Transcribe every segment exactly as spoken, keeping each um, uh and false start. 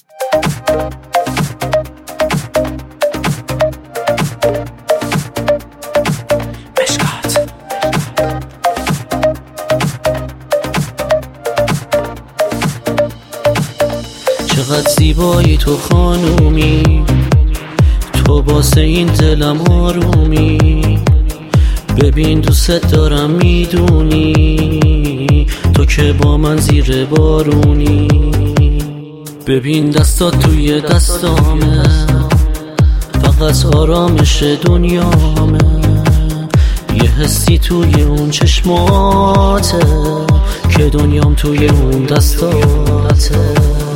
چقدر زیبایی تو خانومی، تو واسه این دلم آرومی. ببین دوست دارم میدونی، تو که با من زیر بارونی. ببین دستات توی دستامه، فقط آرامش دنیامه. یه حسی توی اون چشماته، که دنیام توی اون دستاته.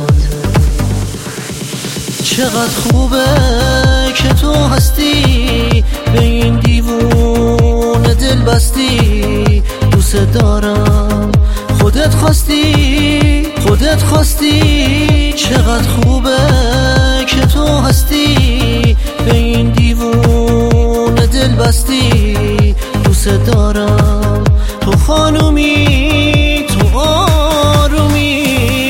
چقدر خوبه که تو هستی، به این دیوون دل بستی. دوست دارم خودت خواستی، خودت خواستی. چقدر خوبه که تو هستی، به این دیوون دل بستی. دوست دارم تو خانومی، تو آرومی.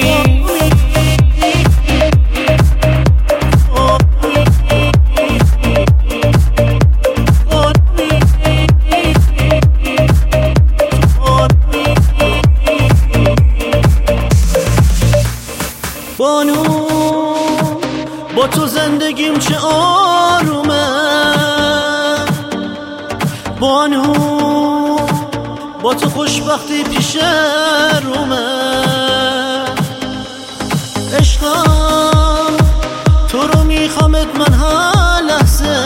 بانو با تو زندگیم چه آرومه. بانو با تو خوشبختی پیش رومه. عشقم تو رو میخوامت من هر لحظه.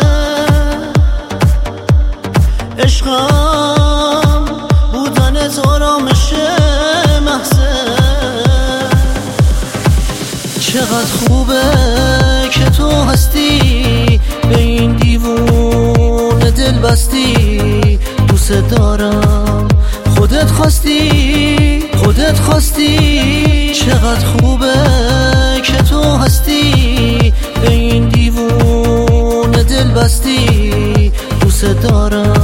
عشقم بودنت آرامش محضه. چقدر خوبه که تو هستی، به این دیوون دل بستی. دوست دارم خودت خواستی، خودت خواستی. چقدر خوبه که تو هستی، به این دیوون دل بستی. دوست دارم